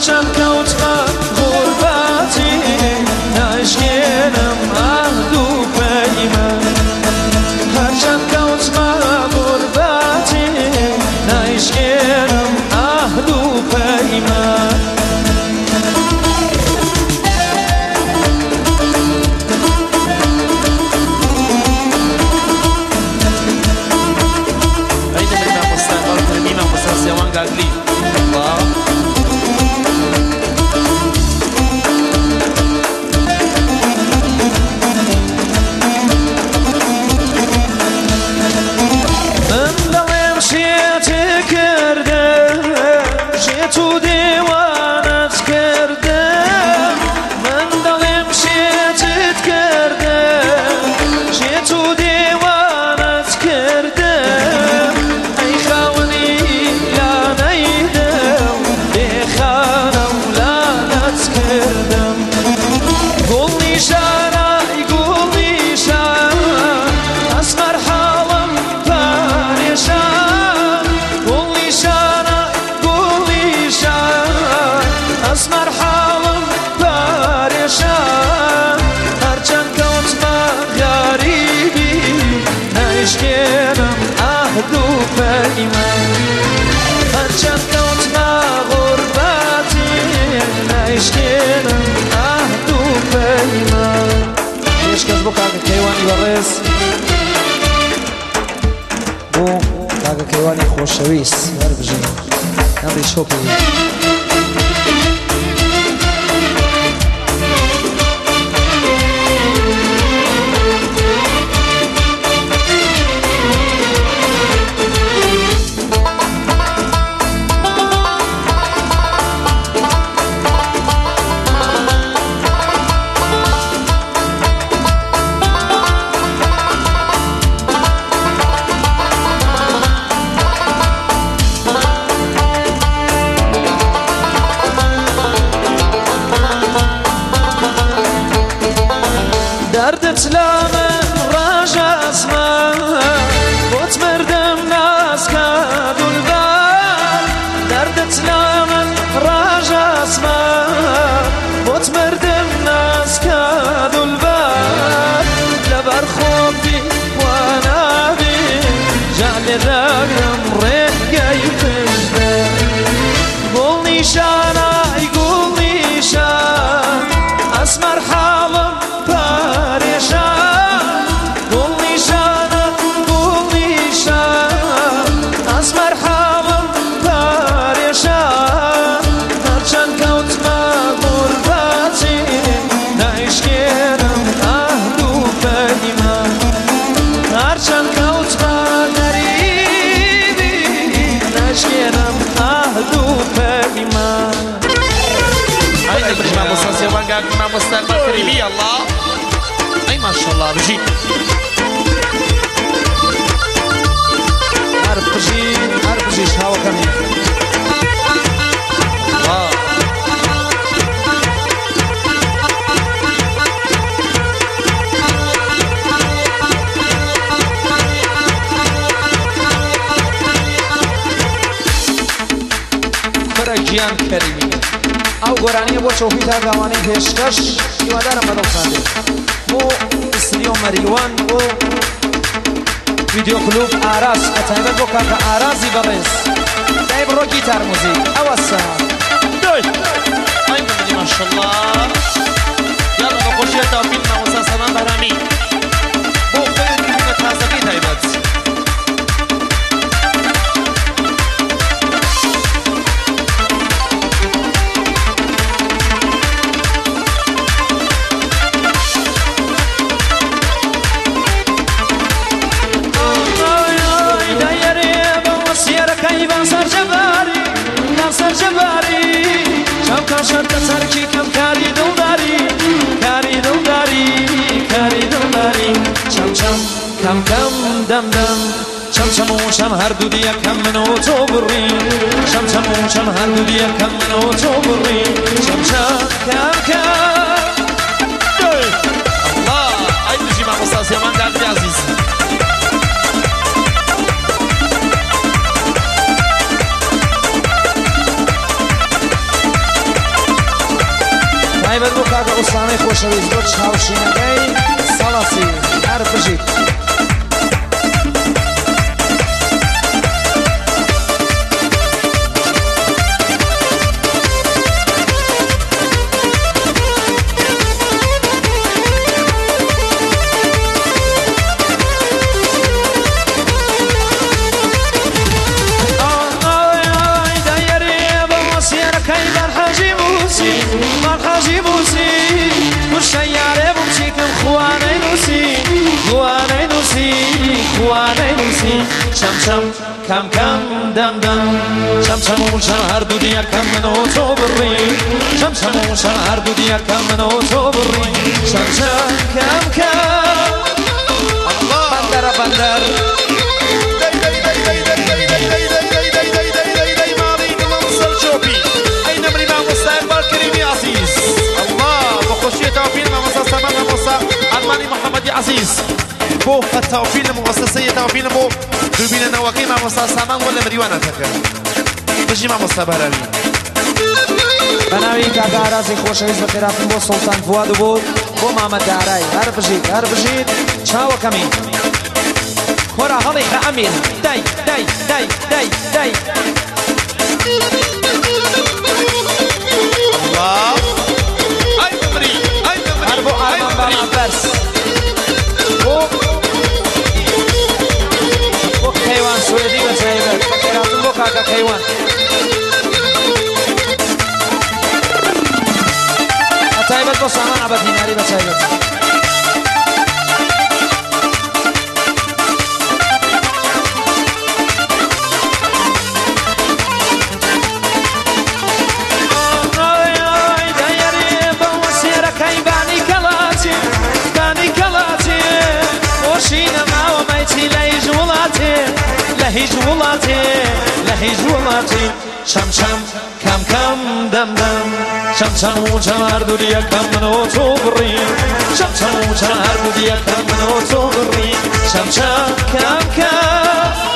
هرچند کەوتمە غوربەتی ناشکێنم ئەهدوو پەیمان هەرچەند کەوتمە غوربەتی ناشکێنم ئەهدوو پەیمان هرچند کەوتمە غوربەتی نایشکێنم ئەهدوو پەیمان پێشکەش بۆ کاکە کەیوانی بەڕێز بۆ کاکە کەیوانی خۆشەویست وەربژین ئەمری شۆپی دردت لامە ڕاژەسمە بۆت مردم ناسکە دولبەر دردت لامە ڕاژەسمە بۆت مردم ناسکە دولبەر لەبەر خۆپی وانابی جا لێدەگرم ڕێگەی پشتە گوڵ نیشانە ئەی گوڵ نیشان ئەسمەر حاڵم ما مستقبل كريمي الله اي ما شاء الله بجي عارف بجي شهوة كمي فرق جيان كريمي ئەو گۆرانیە بۆ چۆفی تا گاوانەی پێشکەش هیوادارم بەدڵخانێ بۆ ئستریۆ مەریوان بۆ ویدیۆ کلوب ئاراس ئەتایبەت بۆ کاکە ئارازی بەڕێز دای بڕۆ گیتار موزیک ئەوەسە دوی ئای بەدڵی ماشەڵڵا یاڵە بە خۆشیە تاوفیق مامۆستا سەمان بەرامی بۆ خۆی بە تازەکەی تایبەت شرط سرکی کم کاری دلداری چم چم کم کم دم دم چم چم و چم هر دو دیگه کم من و تو بریم چم چم و چم هر دو دیگه کم من و تو بریم چم چم کم کم الله ای بجی ما مستاسی من دردی عزیز بۆ کاکە ئوستانەی خۆشەویست بۆ چاوشینەکەی سەڵاسی هەر بژیت شم شم کم کم دم دم شم شم و شهر دو دیا کم منو تو بری شم شم و شهر دو دیا کم منو تو بری شم شم کم کم الله بندر بندر أين من الإمام مستقبل كريمي عزيز الله بخشية توفيق مؤسسة سمان مؤسسة ألماني محمد عزيز بو التوفيق المؤسسية توفيق بو دوبين نواقي مع مؤسسة سمان ولا مريوانا تكر بجي مع مؤسسة بهرامي بناوي كاكا رازي خوشويست بخيراتن بو سلطان فؤاد بو محمد داراي هر بجيت چاو كمين خورا هلي أمين داي داي داي داي داي الله أي ممري هربو آرمان باما برس بو كيوان سويدي بسيبت بخيراتن بو كاكا كيوان أتايبت بو سامان عبد ديناري بسيبت لهيج ولاتي شم شم كم كم دم دم شم شم وشهر دنيا كم منو تبري شم شم وشهر دنيا كم منو تبري شم شم كم كم